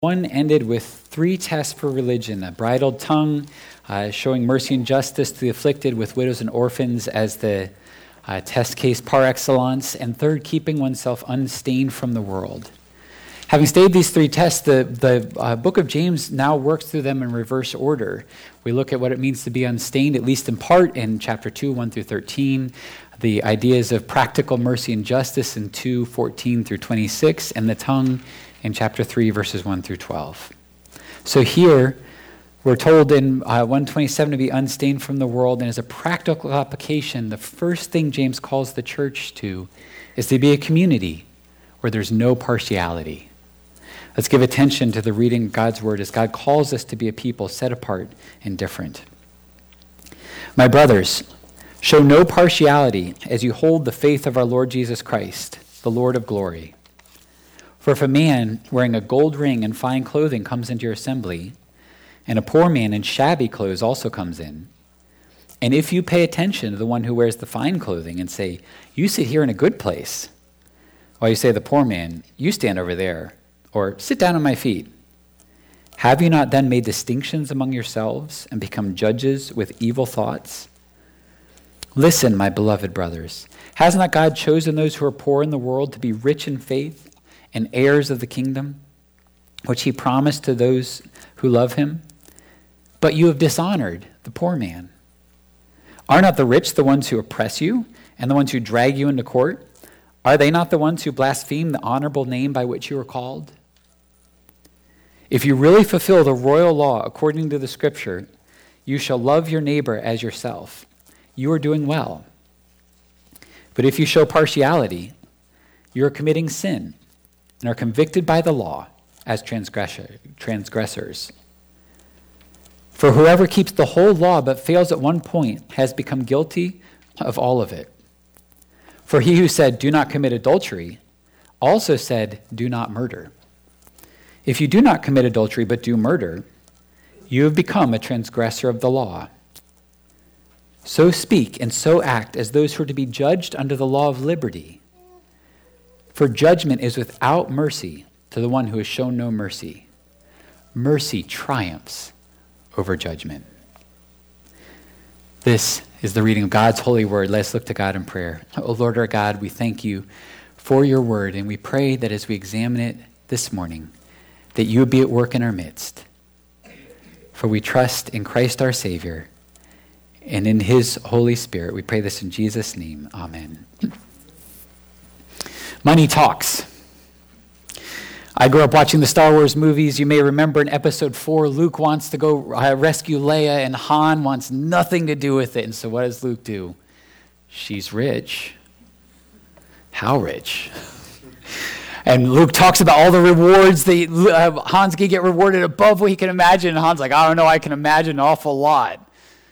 One ended with 3 tests for religion: a bridled tongue, showing mercy and justice to the afflicted with widows and orphans as the test case par excellence, and third, keeping oneself unstained from the world. Having studied these 3 tests, the book of James now works through them in reverse order. We look at what it means to be unstained, at least in part, in chapter 2, 1 through 13, the ideas of practical mercy and justice in 2, 14 through 26, and the tongue in chapter 3, verses 1 through 12. So here, we're told in 127 to be unstained from the world, and as a practical application, the first thing James calls the church to is to be a community where there's no partiality. Let's give attention to the reading of God's word as God calls us to be a people set apart and different. My brothers, show no partiality as you hold the faith of our Lord Jesus Christ, the Lord of glory. For if a man wearing a gold ring and fine clothing comes into your assembly, and a poor man in shabby clothes also comes in, and if you pay attention to the one who wears the fine clothing and say, "You sit here in a good place," while you say to the poor man, "You stand over there," or "Sit down at my feet," have you not then made distinctions among yourselves and become judges with evil thoughts? Listen, my beloved brothers, has not God chosen those who are poor in the world to be rich in faith and heirs of the kingdom, which he promised to those who love him? But you have dishonored the poor man. Are not the rich the ones who oppress you and the ones who drag you into court? Are they not the ones who blaspheme the honorable name by which you are called? If you really fulfill the royal law according to the scripture, you shall love your neighbor as yourself. You are doing well. But if you show partiality, you are committing sin and are convicted by the law as transgressors. For whoever keeps the whole law but fails at one point has become guilty of all of it. For he who said, "Do not commit adultery," also said, "Do not murder." If you do not commit adultery but do murder, you have become a transgressor of the law. So speak and so act as those who are to be judged under the law of liberty. For judgment is without mercy to the one who has shown no mercy. Mercy triumphs over judgment. This is the reading of God's holy word. Let's look to God in prayer. Oh Lord our God, we thank you for your word, and we pray that as we examine it this morning, that you would be at work in our midst. For we trust in Christ our Savior and in his Holy Spirit. We pray this in Jesus' name. Amen. Money talks. I grew up watching the Star Wars movies. You may remember in episode 4, Luke wants to go rescue Leia, and Han wants nothing to do with it. And so what does Luke do? She's rich. How rich? And Luke talks about all the rewards that Han's going to get rewarded above what he can imagine. And Han's like, I don't know, I can imagine an awful lot.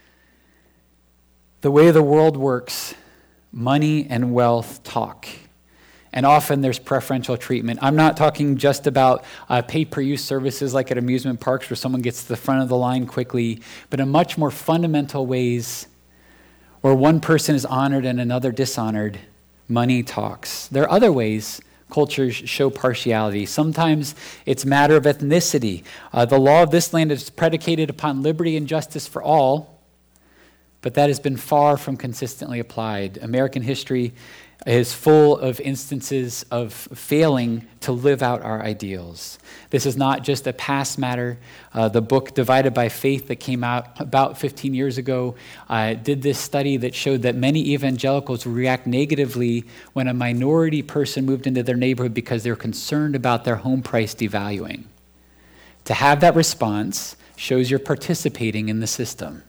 The way the world works, money and wealth talk. And often there's preferential treatment. I'm not talking just about pay-per-use services like at amusement parks where someone gets to the front of the line quickly, but in much more fundamental ways where one person is honored and another dishonored, money talks. There are other ways cultures show partiality. Sometimes it's a matter of ethnicity. The law of this land is predicated upon liberty and justice for all, but that has been far from consistently applied. American history is full of instances of failing to live out our ideals. This is not just a past matter. The book Divided by Faith that came out about 15 years ago did this study that showed that many evangelicals react negatively when a minority person moved into their neighborhood because they're concerned about their home price devaluing. To have that response shows you're participating in the system.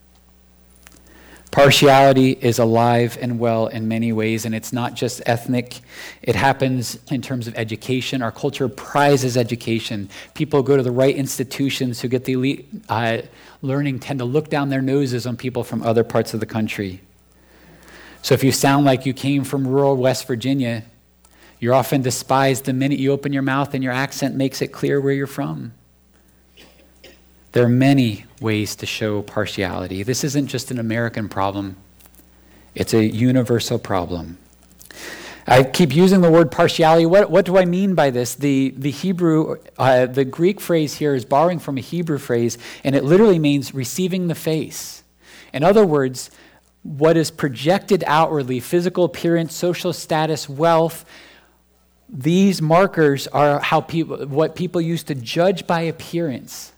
Partiality is alive and well in many ways, and it's not just ethnic. It happens in terms of education. Our culture prizes education. People who go to the right institutions who get the elite learning tend to look down their noses on people from other parts of the country. So if you sound like you came from rural West Virginia, you're often despised the minute you open your mouth and your accent makes it clear where you're from. There are many ways to show partiality. This isn't just an American problem. It's a universal problem. I keep using the word partiality. What do I mean by this? The Greek phrase here is borrowing from a Hebrew phrase, and it literally means receiving the face. In other words, what is projected outwardly, physical appearance, social status, wealth, these markers are what people use to judge by appearance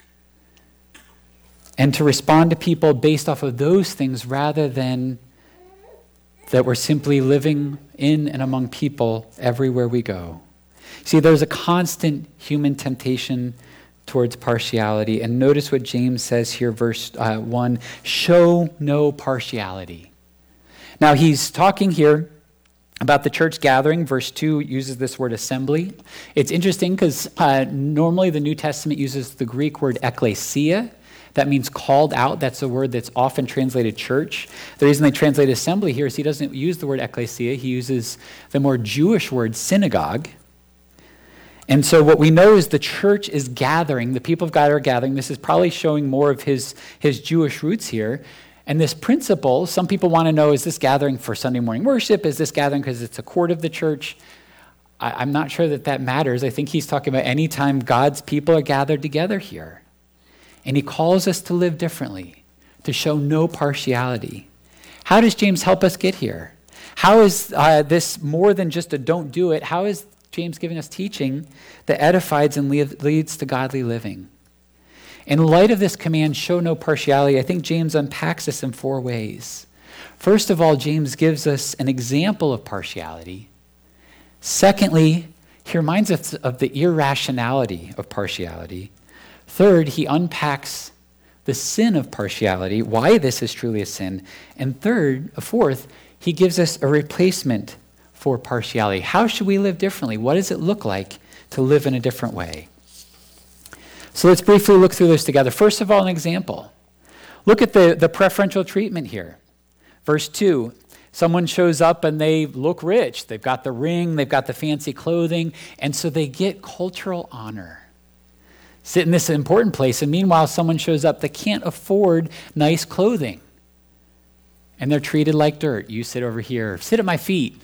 and to respond to people based off of those things rather than that we're simply living in and among people everywhere we go. See, there's a constant human temptation towards partiality. And notice what James says here, verse 1, show no partiality. Now, he's talking here about the church gathering. Verse 2 uses this word assembly. It's interesting because normally the New Testament uses the Greek word ekklesia. That means called out. That's a word that's often translated church. The reason they translate assembly here is he doesn't use the word ekklesia. He uses the more Jewish word synagogue. And so what we know is the church is gathering. The people of God are gathering. This is probably showing more of his Jewish roots here. And this principle, some people want to know, is this gathering for Sunday morning worship? Is this gathering because it's a court of the church? I'm not sure that matters. I think he's talking about any time God's people are gathered together here. And he calls us to live differently, to show no partiality. How does James help us get here? How is this more than just a don't do it? How is James giving us teaching that edifies and leads to godly living? In light of this command, show no partiality, I think James unpacks this in 4 ways. First of all, James gives us an example of partiality. Secondly, he reminds us of the irrationality of partiality. Third, he unpacks the sin of partiality, why this is truly a sin. And fourth, he gives us a replacement for partiality. How should we live differently? What does it look like to live in a different way? So let's briefly look through this together. First of all, an example. Look at the preferential treatment here. Verse 2, someone shows up and they look rich. They've got the ring, they've got the fancy clothing, and so they get cultural honor. Sit in this important place, and meanwhile someone shows up that can't afford nice clothing. And they're treated like dirt. You sit over here. Sit at my feet.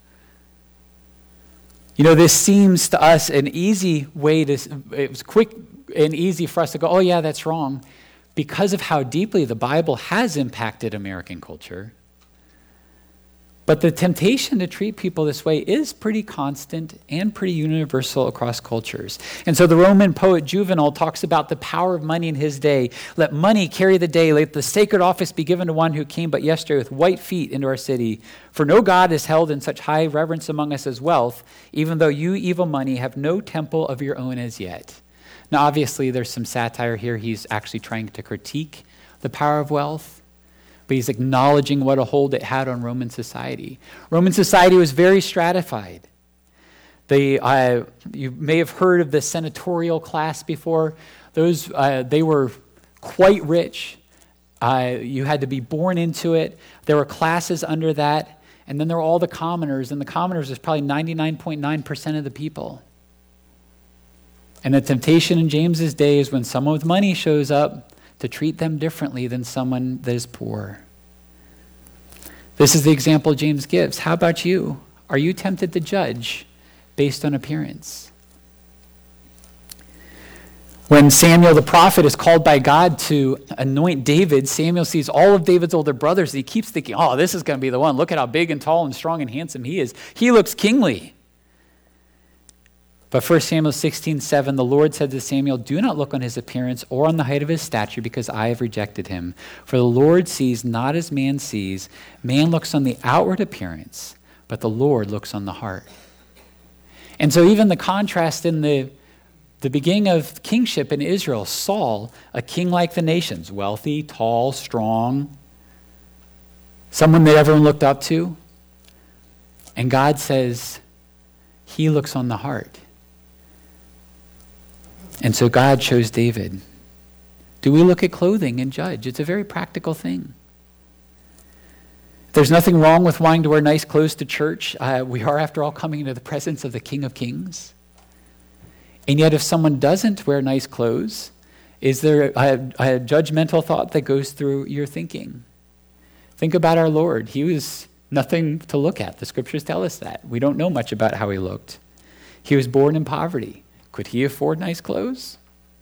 You know, this seems to us an easy way it was quick and easy for us to go, oh yeah, that's wrong, because of how deeply the Bible has impacted American culture. But the temptation to treat people this way is pretty constant and pretty universal across cultures. And so the Roman poet Juvenal talks about the power of money in his day. Let money carry the day. Let the sacred office be given to one who came but yesterday with white feet into our city. For no God is held in such high reverence among us as wealth, even though you, evil money, have no temple of your own as yet. Now, obviously, there's some satire here. He's actually trying to critique the power of wealth. But he's acknowledging what a hold it had on Roman society. Roman society was very stratified. You may have heard of the senatorial class before. They were quite rich. You had to be born into it. There were classes under that. And then there were all the commoners. And the commoners is probably 99.9% of the people. And the temptation in James's day is when someone with money shows up, to treat them differently than someone that is poor. This is the example James gives. How about you? Are you tempted to judge based on appearance? When Samuel the prophet is called by God to anoint David, Samuel sees all of David's older brothers. He keeps thinking, oh, this is going to be the one. Look at how big and tall and strong and handsome he is. He looks kingly. But 1 Samuel 16:7, the Lord said to Samuel, do not look on his appearance or on the height of his stature, because I have rejected him. For the Lord sees not as man sees. Man looks on the outward appearance, but the Lord looks on the heart. And so even the contrast in the beginning of kingship in Israel, Saul, a king like the nations, wealthy, tall, strong, someone that everyone looked up to. And God says, he looks on the heart. And so God chose David. Do we look at clothing and judge? It's a very practical thing. There's nothing wrong with wanting to wear nice clothes to church. We are, after all, coming into the presence of the King of Kings. And yet if someone doesn't wear nice clothes, is there a judgmental thought that goes through your thinking? Think about our Lord. He was Nothing to look at. The scriptures tell us that. We don't know much about how he looked. He was born in poverty. Could he afford nice clothes?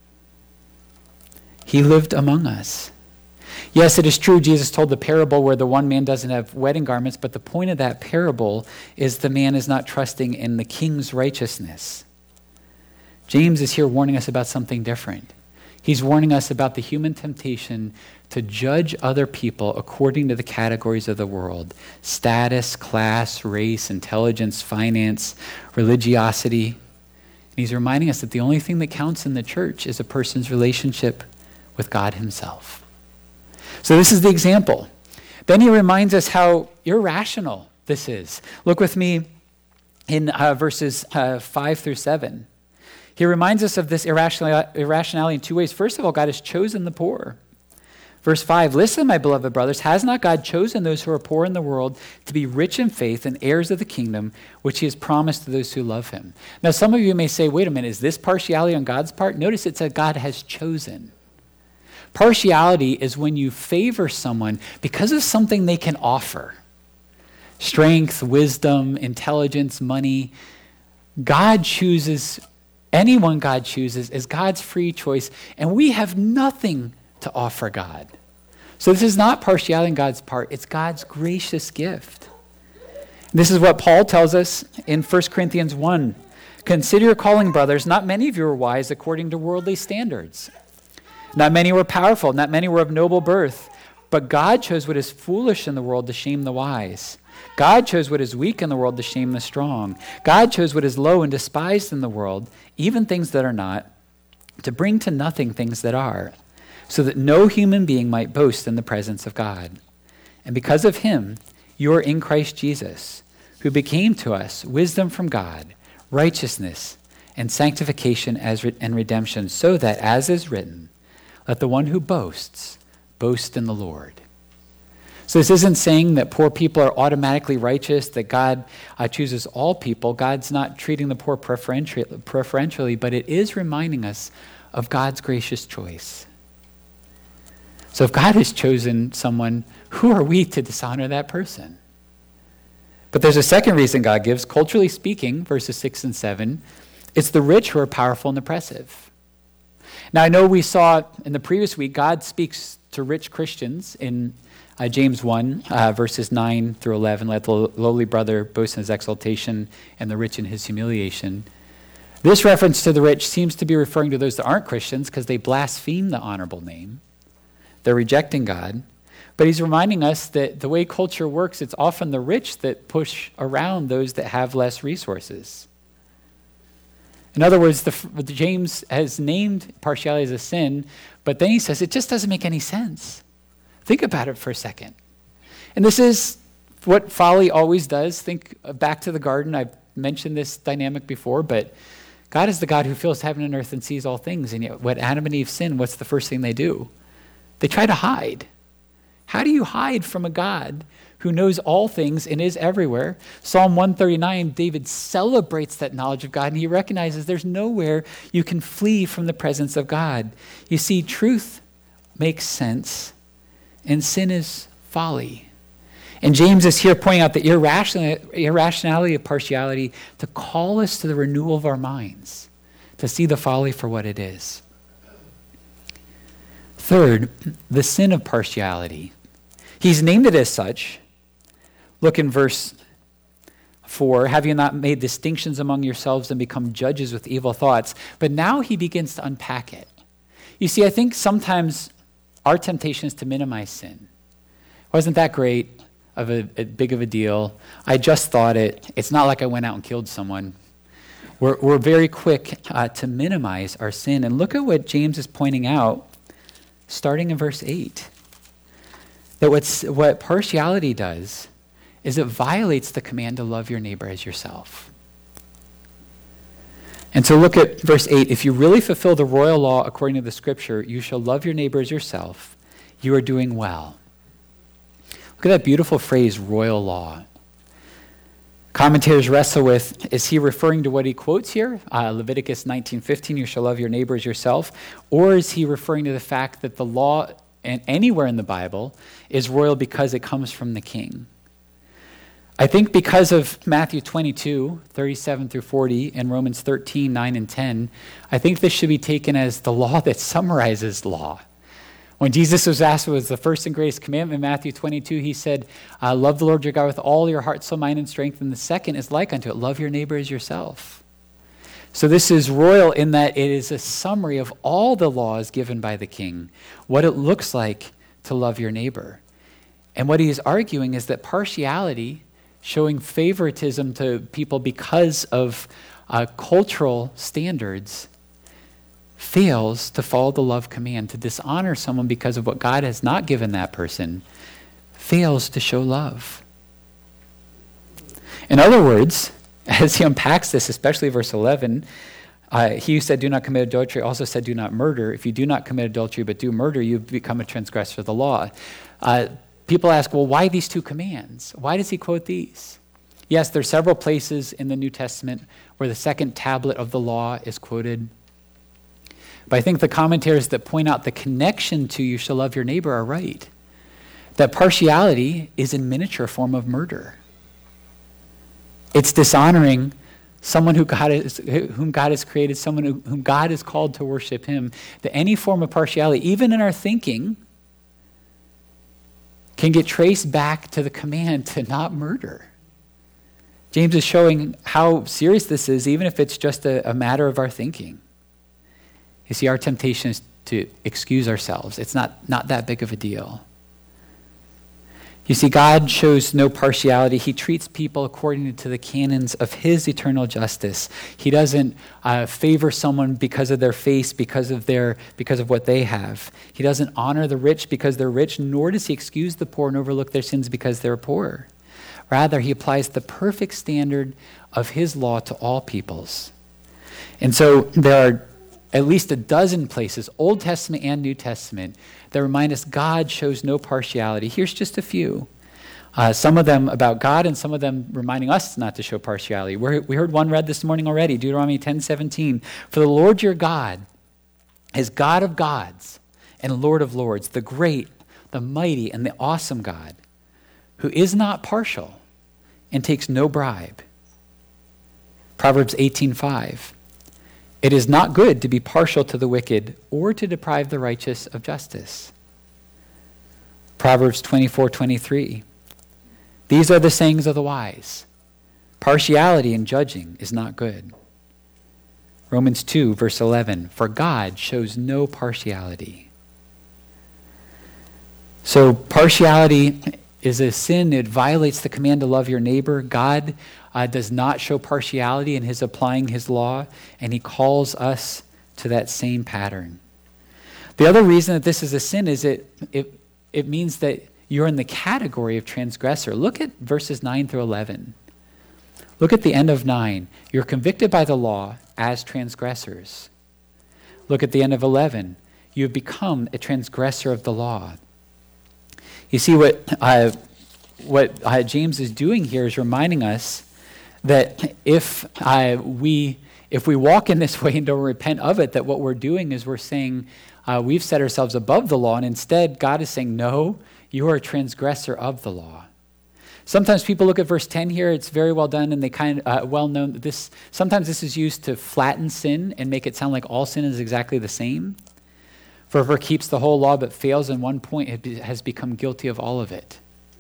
He lived among us. Yes, it is true Jesus told the parable where the one man doesn't have wedding garments, but the point of that parable is the man is not trusting in the king's righteousness. James is here warning us about something different. He's warning us about the human temptation to judge other people according to the categories of the world: status, class, race, intelligence, finance, religiosity. And he's reminding us that the only thing that counts in the church is a person's relationship with God himself. So this is the example. Then he reminds us how irrational this is. Look with me in verses 5 through 7. He reminds us of this irrationality in two ways. First of all, God has chosen the poor. Verse 5, listen, my beloved brothers, has not God chosen those who are poor in the world to be rich in faith and heirs of the kingdom, which he has promised to those who love him? Now, some of you may say, wait a minute, is this partiality on God's part? Notice it said God has chosen. Partiality is when you favor someone because of something they can offer. Strength, wisdom, intelligence, money. God chooses, anyone God chooses is God's free choice, and we have nothing to offer God. So this is not partiality on God's part, it's God's gracious gift. This is what Paul tells us in 1 Corinthians 1. Consider your calling, brothers. Not many of you are wise according to worldly standards. Not many were powerful, not many were of noble birth, but God chose what is foolish in the world to shame the wise. God chose what is weak in the world to shame the strong. God chose what is low and despised in the world, even things that are not, to bring to nothing things that are, so that no human being might boast in the presence of God. And because of him, you are in Christ Jesus, who became to us wisdom from God, righteousness, and sanctification and redemption, so that, as is written, let the one who boasts boast in the Lord. So this isn't saying that poor people are automatically righteous, that God chooses all people. God's not treating the poor preferentially, but it is reminding us of God's gracious choice. So if God has chosen someone, who are we to dishonor that person? But there's a second reason God gives. Culturally speaking, verses 6 and 7, it's the rich who are powerful and oppressive. Now, I know we saw in the previous week, God speaks to rich Christians in James 1, verses 9 through 11. Let the lowly brother boast in his exaltation and the rich in his humiliation. This reference to the rich seems to be referring to those that aren't Christians because they blaspheme the honorable name. They're rejecting God. But he's reminding us that the way culture works, it's often the rich that push around those that have less resources. In other words, James has named partiality as a sin, but then he says it just doesn't make any sense. Think about it for a second. And this is what folly always does. Think back to the garden. I've mentioned this dynamic before, but God is the God who fills heaven and earth and sees all things. And yet when Adam and Eve sin, what's the first thing they do? They try to hide. How do you hide from a God who knows all things and is everywhere? Psalm 139, David celebrates that knowledge of God, and he recognizes there's nowhere you can flee from the presence of God. You see, truth makes sense, and sin is folly. And James is here pointing out the irrationality of partiality to call us to the renewal of our minds, to see the folly for what it is. Third, the sin of partiality. He's named it as such. Look in verse 4. Have you not made distinctions among yourselves and become judges with evil thoughts? But now he begins to unpack it. You see, I think sometimes our temptation is to minimize sin. Wasn't that great of a big of a deal? I just thought it. It's not like I went out and killed someone. We're very quick to minimize our sin. And look at what James is pointing out, starting in verse 8. That what partiality does is it violates the command to love your neighbor as yourself. And so look at verse 8. If you really fulfill the royal law according to the scripture, you shall love your neighbor as yourself. You are doing well. Look at that beautiful phrase, royal law. Commentators wrestle with, is he referring to what he quotes here? Leviticus 19:15, you shall love your neighbor as yourself. Or is he referring to the fact that the law, and anywhere in the Bible, is royal because it comes from the king? I think because of Matthew 22, 37 through 40, and Romans 13, 9 and 10, I think this should be taken as the law that summarizes law. When Jesus was asked what was the first and greatest commandment in Matthew 22, he said, love the Lord your God with all your heart, soul, mind, and strength. And the second is like unto it, love your neighbor as yourself. So this is royal in that it is a summary of all the laws given by the king, what it looks like to love your neighbor. And what he is arguing is that partiality, showing favoritism to people because of cultural standards, fails to follow the love command. To dishonor someone because of what God has not given that person fails to show love. In other words, as he unpacks this, especially verse 11, he who said do not commit adultery also said do not murder. If you do not commit adultery but do murder, you become a transgressor of the law. People ask, well, why these two commands? Why does he quote these? Yes, there are several places in the New Testament where the second tablet of the law is quoted. But I think the commentaries that point out the connection to you shall love your neighbor are right. That partiality is in miniature form of murder. It's dishonoring someone whom God has created, someone whom God has called to worship him. That any form of partiality, even in our thinking, can get traced back to the command to not murder. James is showing how serious this is, even if it's just a matter of our thinking. You see, our temptation is to excuse ourselves. It's not that big of a deal. You see, God shows no partiality. He treats people according to the canons of his eternal justice. He doesn't favor someone because of their face, because of what they have. He doesn't honor the rich because they're rich, nor does he excuse the poor and overlook their sins because they're poor. Rather, he applies the perfect standard of his law to all peoples. And so there are at least a dozen places, Old Testament and New Testament, that remind us God shows no partiality. Here's just a few. Some of them about God and some of them reminding us not to show partiality. We heard one read this morning already, Deuteronomy 10:17. For the Lord your God is God of gods and Lord of lords, the great, the mighty, and the awesome God, who is not partial and takes no bribe. Proverbs 18:5. It is not good to be partial to the wicked or to deprive the righteous of justice. Proverbs 24:23. These are the sayings of the wise. Partiality in judging is not good. Romans 2, verse 11. For God shows no partiality. So partiality is a sin. It violates the command to love your neighbor. God does not show partiality in his applying his law, and he calls us to that same pattern. The other reason that this is a sin is it means that you're in the category of transgressor. Look at verses 9 through 11. Look at the end of 9. You're convicted by the law as transgressors. Look at the end of 11. You have become a transgressor of the law. You see, what James is doing here is reminding us that if we walk in this way and don't repent of it, that what we're doing is we're saying we've set ourselves above the law, and instead God is saying, no, you are a transgressor of the law. Sometimes people look at verse 10 here, it's very well done, and they kind of well known that sometimes this is used to flatten sin and make it sound like all sin is exactly the same. For whoever keeps the whole law but fails in one point has become guilty of all of it.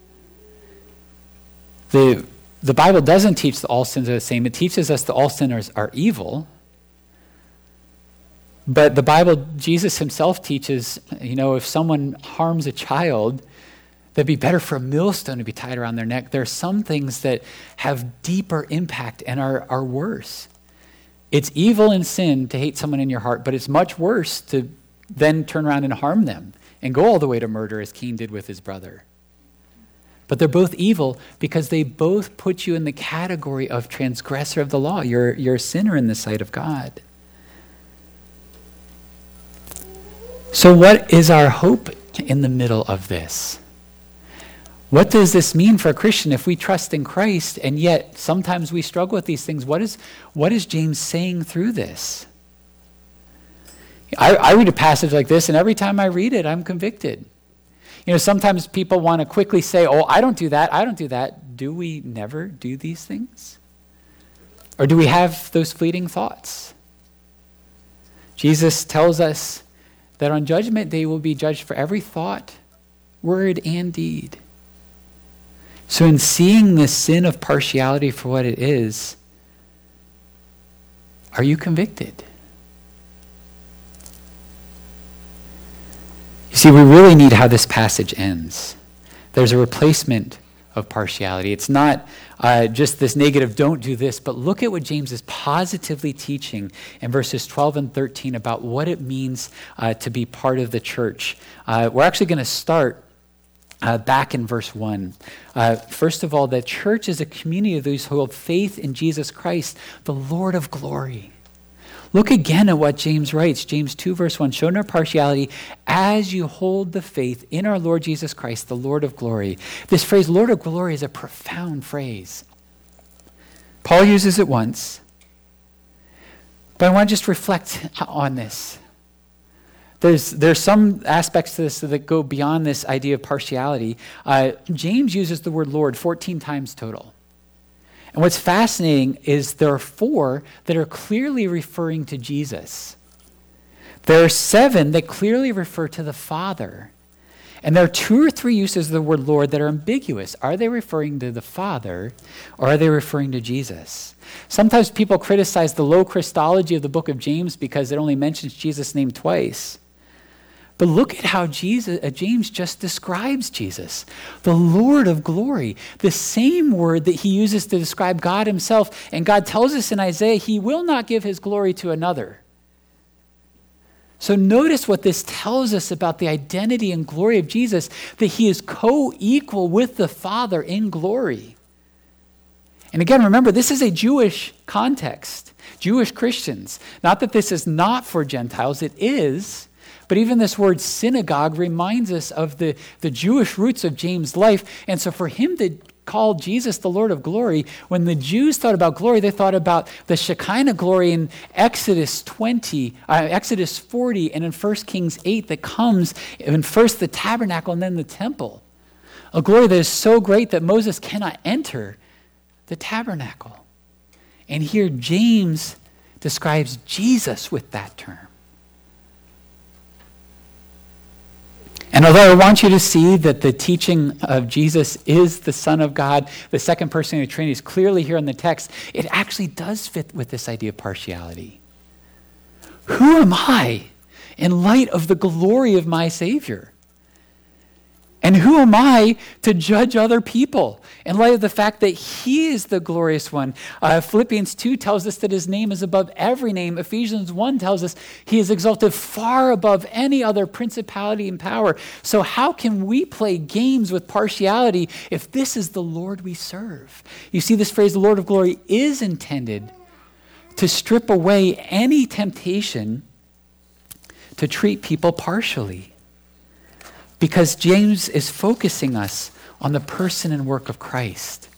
The Bible doesn't teach that all sins are the same. It teaches us that all sinners are evil. But the Bible, Jesus himself teaches, if someone harms a child, that'd be better for a millstone to be tied around their neck. There are some things that have deeper impact and are worse. It's evil and sin to hate someone in your heart, but it's much worse to then turn around and harm them and go all the way to murder as Cain did with his brother. But they're both evil because they both put you in the category of transgressor of the law. You're a sinner in the sight of God. So what is our hope in the middle of this? What does this mean for a Christian if we trust in Christ and yet sometimes we struggle with these things? What is James saying through this? I read a passage like this, and every time I read it, I'm convicted. Sometimes people want to quickly say, oh, I don't do that. do we never do these things? Or do we have those fleeting thoughts? Jesus tells us that on Judgment Day we'll be judged for every thought, word, and deed. So in seeing this sin of partiality for what it is, are you convicted? You see, we really need how this passage ends. There's a replacement of partiality. It's not just this negative, don't do this, but look at what James is positively teaching in verses 12 and 13 about what it means to be part of the church. We're actually going to start back in verse 1. First of all, the church is a community of those who hold faith in Jesus Christ, the Lord of glory. Look again at what James writes. James 2 verse 1, show no partiality as you hold the faith in our Lord Jesus Christ, the Lord of glory. This phrase, Lord of glory, is a profound phrase. Paul uses it once, but I want to just reflect on this. There's some aspects to this that go beyond this idea of partiality. James uses the word Lord 14 times total. And what's fascinating is there are 4 that are clearly referring to Jesus. There are 7 that clearly refer to the Father. And there are 2 or 3 uses of the word Lord that are ambiguous. Are they referring to the Father or are they referring to Jesus? Sometimes people criticize the low Christology of the book of James because it only mentions Jesus' name twice. But look at how James just describes Jesus, the Lord of glory, the same word that he uses to describe God himself. And God tells us in Isaiah, he will not give his glory to another. So notice what this tells us about the identity and glory of Jesus, that he is co-equal with the Father in glory. And again, remember, this is a Jewish context, Jewish Christians. Not that this is not for Gentiles, it is. But even this word synagogue reminds us of the Jewish roots of James' life. And so for him to call Jesus the Lord of glory, when the Jews thought about glory, they thought about the Shekinah glory in Exodus 40, and in 1 Kings 8 that comes in first the tabernacle and then the temple. A glory that is so great that Moses cannot enter the tabernacle. And here James describes Jesus with that term. And although I want you to see that the teaching of Jesus is the Son of God, the second person of the Trinity is clearly here in the text, it actually does fit with this idea of partiality. Who am I in light of the glory of my Savior? And who am I to judge other people in light of the fact that he is the glorious one? Philippians 2 tells us that his name is above every name. Ephesians 1 tells us he is exalted far above any other principality and power. So how can we play games with partiality if this is the Lord we serve? You see, this phrase, the Lord of glory, is intended to strip away any temptation to treat people partially. Because James is focusing us on the person and work of Christ.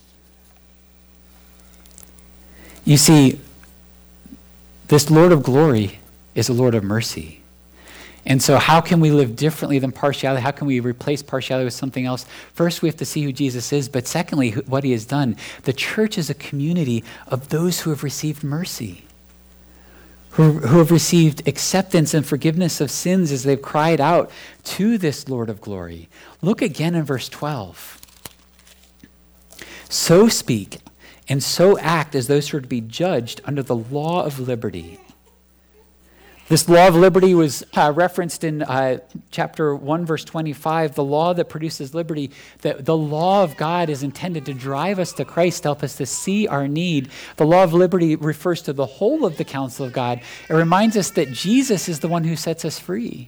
You see, this Lord of glory is a Lord of mercy. And so how can we live differently than partiality? How can we replace partiality with something else? First, we have to see who Jesus is, but secondly, what he has done. The church is a community of those who have received mercy, who have received acceptance and forgiveness of sins as they've cried out to this Lord of glory. Look again in verse 12. So speak and so act as those who are to be judged under the law of liberty. This law of liberty was referenced in chapter 1, verse 25, the law that produces liberty. The law of God is intended to drive us to Christ, to help us to see our need. The law of liberty refers to the whole of the counsel of God. It reminds us that Jesus is the one who sets us free.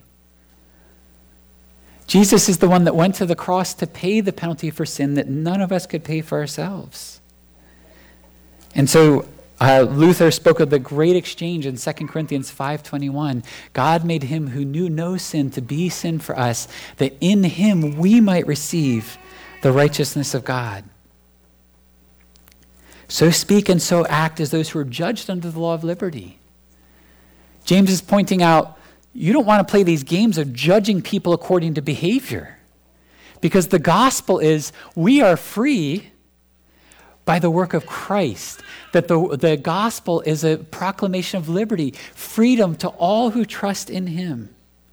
Jesus is the one that went to the cross to pay the penalty for sin that none of us could pay for ourselves. And so Luther spoke of the great exchange in 2 Corinthians 5:21. God made him who knew no sin to be sin for us, that in him we might receive the righteousness of God. So speak and so act as those who are judged under the law of liberty. James is pointing out, you don't want to play these games of judging people according to behavior. Because the gospel is we are free by the work of Christ, that the gospel is a proclamation of liberty, freedom to all who trust in him.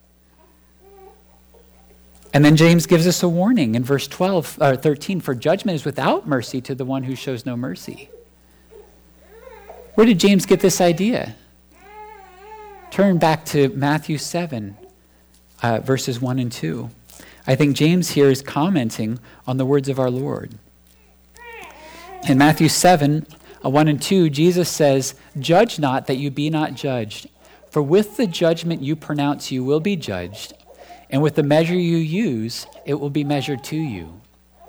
And then James gives us a warning in verse 13, for judgment is without mercy to the one who shows no mercy. Where did James get this idea? Turn back to Matthew 7, verses 1 and 2. I think James here is commenting on the words of our Lord. In Matthew 7, 1 and 2, Jesus says, "Judge not that you be not judged, for with the judgment you pronounce you will be judged, and with the measure you use, it will be measured to you."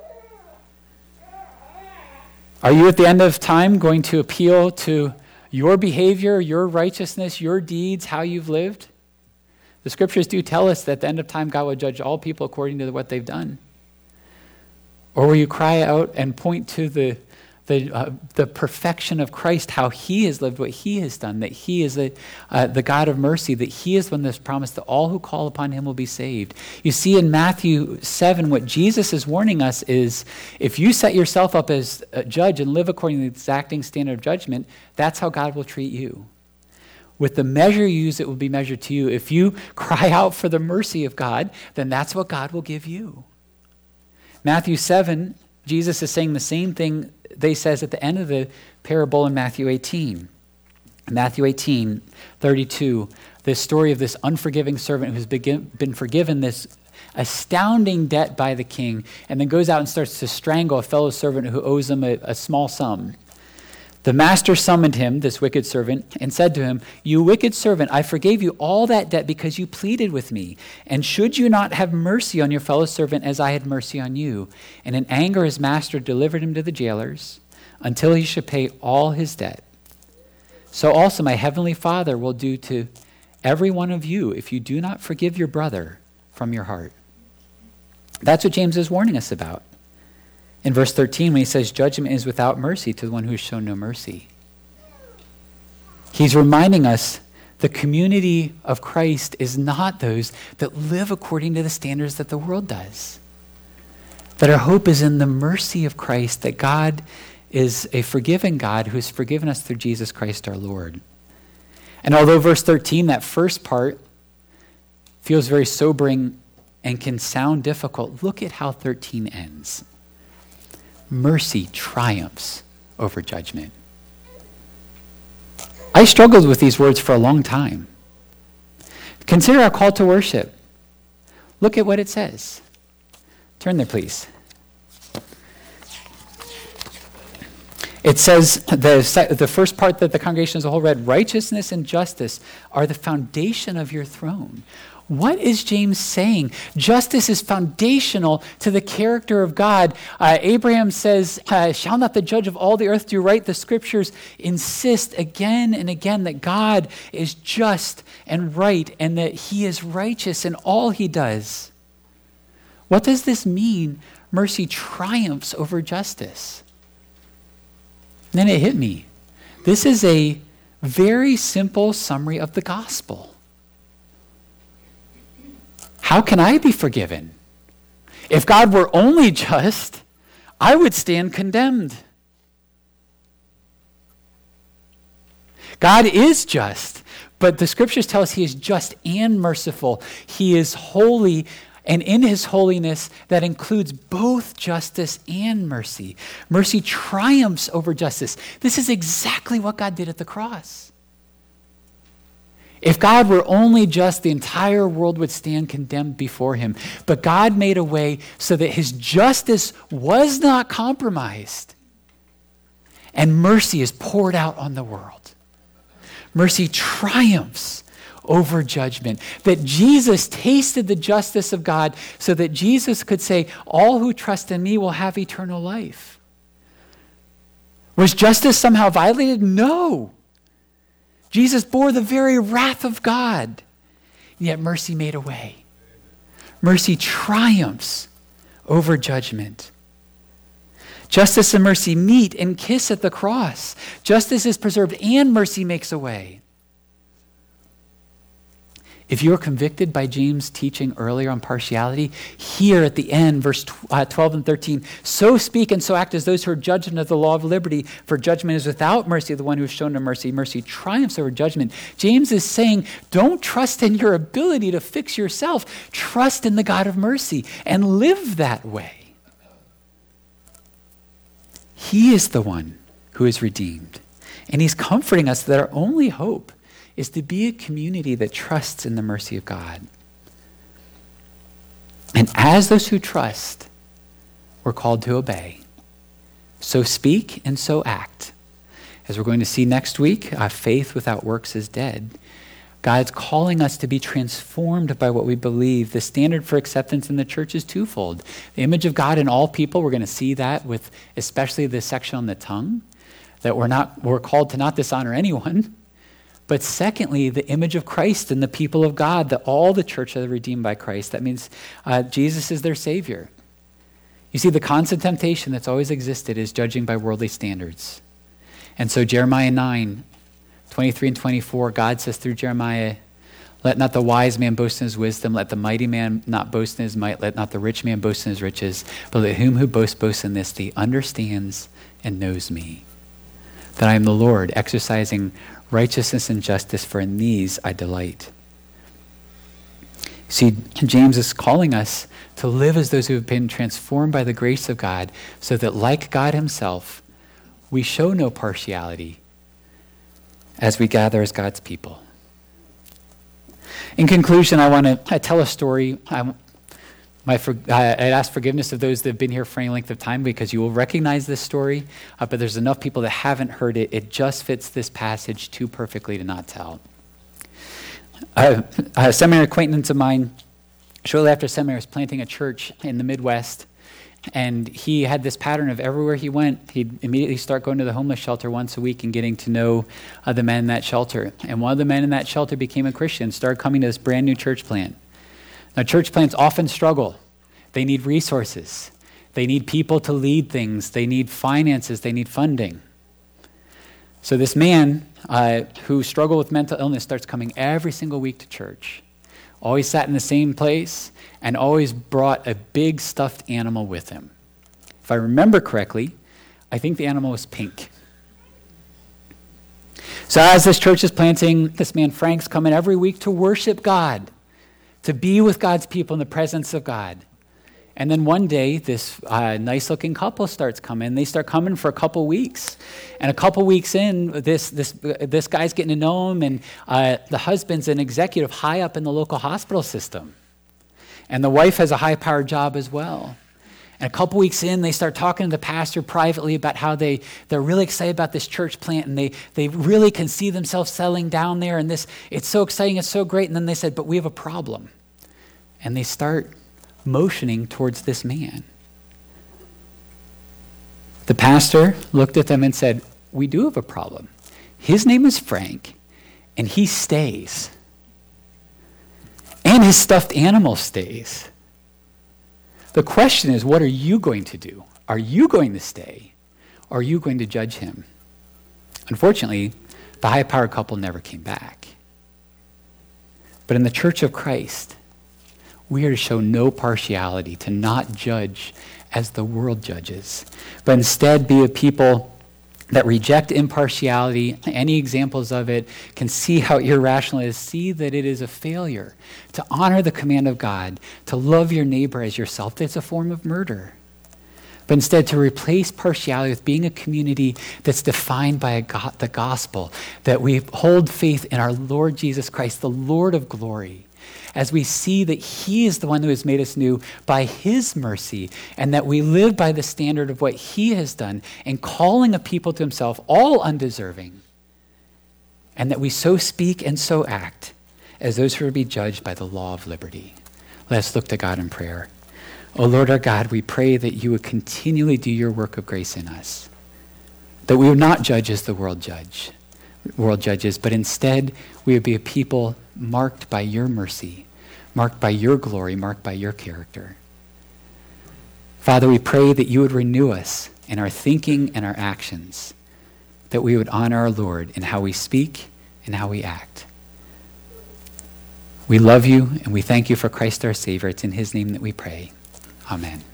Are you at the end of time going to appeal to your behavior, your righteousness, your deeds, how you've lived? The scriptures do tell us that at the end of time, God will judge all people according to what they've done. Or will you cry out and point to the perfection of Christ, how he has lived, what he has done, that he is the God of mercy, that he is one that's promised that all who call upon him will be saved. You see in Matthew 7, what Jesus is warning us is, if you set yourself up as a judge and live according to the exacting standard of judgment, that's how God will treat you. With the measure you use, it will be measured to you. If you cry out for the mercy of God, then that's what God will give you. Matthew 7, Jesus is saying the same thing that he says at the end of the parable in Matthew 18. Matthew 18, 32, this story of this unforgiving servant who's been forgiven this astounding debt by the king, and then goes out and starts to strangle a fellow servant who owes him a small sum. The master summoned him, this wicked servant, and said to him, "You wicked servant, I forgave you all that debt because you pleaded with me. And should you not have mercy on your fellow servant as I had mercy on you?" And in anger his master delivered him to the jailers until he should pay all his debt. So also my heavenly Father will do to every one of you if you do not forgive your brother from your heart. That's what James is warning us about. In verse 13, when he says, "Judgment is without mercy to the one who has shown no mercy." He's reminding us the community of Christ is not those that live according to the standards that the world does. That our hope is in the mercy of Christ, that God is a forgiving God who has forgiven us through Jesus Christ our Lord. And although verse 13, that first part, feels very sobering and can sound difficult, look at how 13 ends. Mercy triumphs over judgment. I struggled with these words for a long time. Consider our call to worship. Look at what it says. Turn there, please. It says, the first part that the congregation as a whole read, "Righteousness and justice are the foundation of your throne." What is James saying? Justice is foundational to the character of God. Abraham says, "Shall not the judge of all the earth do right?" The scriptures insist again and again that God is just and right and that he is righteous in all he does. What does this mean? Mercy triumphs over justice. And then it hit me. This is a very simple summary of the gospel. How can I be forgiven? If God were only just, I would stand condemned. God is just, but the scriptures tell us he is just and merciful. He is holy, and in his holiness, that includes both justice and mercy. Mercy triumphs over justice. This is exactly what God did at the cross. If God were only just, the entire world would stand condemned before him. But God made a way so that his justice was not compromised. And mercy is poured out on the world. Mercy triumphs over judgment. That Jesus tasted the justice of God so that Jesus could say, "All who trust in me will have eternal life." Was justice somehow violated? No. Jesus bore the very wrath of God, and yet mercy made a way. Mercy triumphs over judgment. Justice and mercy meet and kiss at the cross. Justice is preserved and mercy makes a way. If you're convicted by James' teaching earlier on partiality, here at the end, verse 12 and 13, so speak and so act as those who are judged under the law of liberty, for judgment is without mercy of the one who is shown no mercy. Mercy triumphs over judgment. James is saying, don't trust in your ability to fix yourself. Trust in the God of mercy and live that way. He is the one who is redeemed. And he's comforting us that our only hope is to be a community that trusts in the mercy of God. And as those who trust, we're called to obey. So speak and so act. As we're going to see next week, faith without works is dead. God's calling us to be transformed by what we believe. The standard for acceptance in the church is twofold. The image of God in all people, we're going to see that with especially this section on the tongue, that we're called to not dishonor anyone. But secondly, the image of Christ in the people of God, that all the church are redeemed by Christ. That means Jesus is their Savior. You see, the constant temptation that's always existed is judging by worldly standards. And so Jeremiah 9, 23 and 24, God says through Jeremiah, let not the wise man boast in his wisdom, let the mighty man not boast in his might, let not the rich man boast in his riches, but let him who boasts in this, that he understands and knows me, that I am the Lord, exercising righteousness and justice, for in these I delight. See, James is calling us to live as those who have been transformed by the grace of God, so that like God himself, we show no partiality as we gather as God's people. In conclusion, I want to tell a story. I'd ask forgiveness of those that have been here for any length of time, because you will recognize this story, but there's enough people that haven't heard it. It just fits this passage too perfectly to not tell. A seminary acquaintance of mine, shortly after seminary, was planting a church in the Midwest, and he had this pattern of everywhere he went, he'd immediately start going to the homeless shelter once a week and getting to know the men in that shelter. And one of the men in that shelter became a Christian, started coming to this brand new church plant. Now, church plants often struggle. They need resources. They need people to lead things. They need finances. They need funding. So this man who struggled with mental illness starts coming every single week to church, always sat in the same place, and always brought a big stuffed animal with him. If I remember correctly, I think the animal was pink. So as this church is planting, this man Frank's coming every week to worship God, to be with God's people in the presence of God. And then one day, this nice-looking couple starts coming. They start coming for a couple weeks. And a couple weeks in, this guy's getting to know him, and the husband's an executive high up in the local hospital system. And the wife has a high-powered job as well. And a couple weeks in, they start talking to the pastor privately about how they're really excited about this church plant, and they really can see themselves settling down there, and it's so exciting, it's so great. And then they said, but we have a problem. And they start motioning towards this man. The pastor looked at them and said, we do have a problem. His name is Frank, and he stays. And his stuffed animal stays. The question is, what are you going to do? Are you going to stay? Or are you going to judge him? Unfortunately, the high-powered couple never came back. But in the Church of Christ, we are to show no partiality, to not judge as the world judges, but instead be a people that reject impartiality. Any examples of it can see how irrational it is, see that it is a failure to honor the command of God, to love your neighbor as yourself. That's a form of murder. But instead to replace partiality with being a community that's defined by the gospel, that we hold faith in our Lord Jesus Christ, the Lord of glory, as we see that he is the one who has made us new by his mercy, and that we live by the standard of what he has done in calling a people to himself, all undeserving, and that we so speak and so act as those who are to be judged by the law of liberty. Let us look to God in prayer. O Lord our God, we pray that you would continually do your work of grace in us, that we would not judge as the world judges, but instead we would be a people marked by your mercy, marked by your glory, marked by your character. Father, we pray that you would renew us in our thinking and our actions, that we would honor our Lord in how we speak and how we act. We love you, and we thank you for Christ our Savior. It's in his name that we pray. Amen.